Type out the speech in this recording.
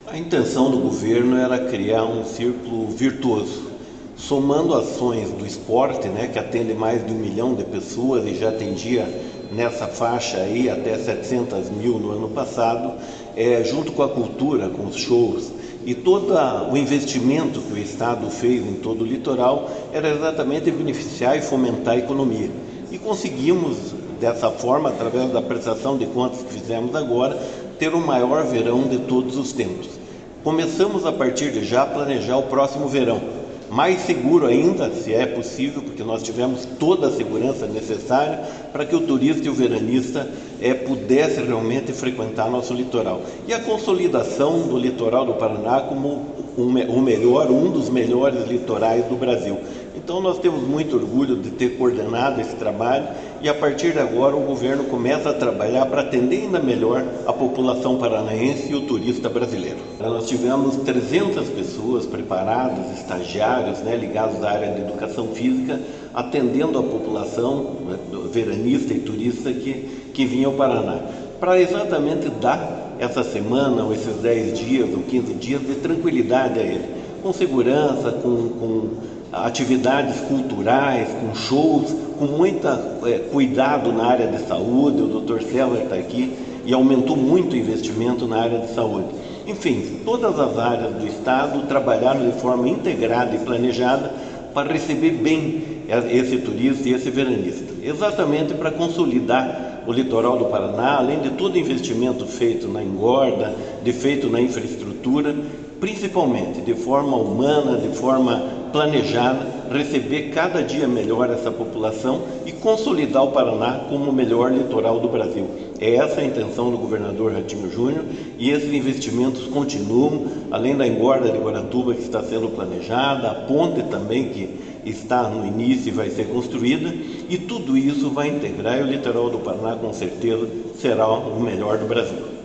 A intenção do governo era criar um círculo virtuoso, somando ações do esporte, né, que atende mais de 1 milhão de pessoas e já atendia nessa faixa aí até 700 mil no ano passado, junto com a cultura, com os shows e todo o investimento que o Estado fez em todo o litoral era exatamente beneficiar e fomentar a economia. E conseguimos, dessa forma, através da prestação de contas que fizemos agora, ter o maior verão de todos os tempos. Começamos a partir de já a planejar o próximo verão, mais seguro ainda, se é possível, porque nós tivemos toda a segurança necessária para que o turista e o veranista pudesse realmente frequentar nosso litoral. E a consolidação do litoral do Paraná como um dos melhores litorais do Brasil. Então nós temos muito orgulho de ter coordenado esse trabalho e a partir de agora o governo começa a trabalhar para atender ainda melhor a população paranaense e o turista brasileiro. Nós tivemos 300 pessoas preparadas, estagiários, ligados à área de educação física, atendendo a população veranista e turista que vinha ao Paraná, para exatamente dar essa semana, ou esses 10 dias ou 15 dias de tranquilidade a ele, com segurança, com atividades culturais, com shows, com muito cuidado na área de saúde. O Dr. César está aqui e aumentou muito o investimento na área de saúde. Enfim, todas as áreas do Estado trabalharam de forma integrada e planejada para receber bem esse turista e esse veranista, exatamente para consolidar o litoral do Paraná, além de todo investimento feito na engorda, feito na infraestrutura, principalmente de forma humana, de forma planejada, receber cada dia melhor essa população e consolidar o Paraná como o melhor litoral do Brasil. É essa a intenção do governador Ratinho Júnior e esses investimentos continuam, além da engorda de Guaratuba que está sendo planejada, a ponte também que está no início e vai ser construída, e tudo isso vai integrar e o litoral do Paraná com certeza será o melhor do Brasil.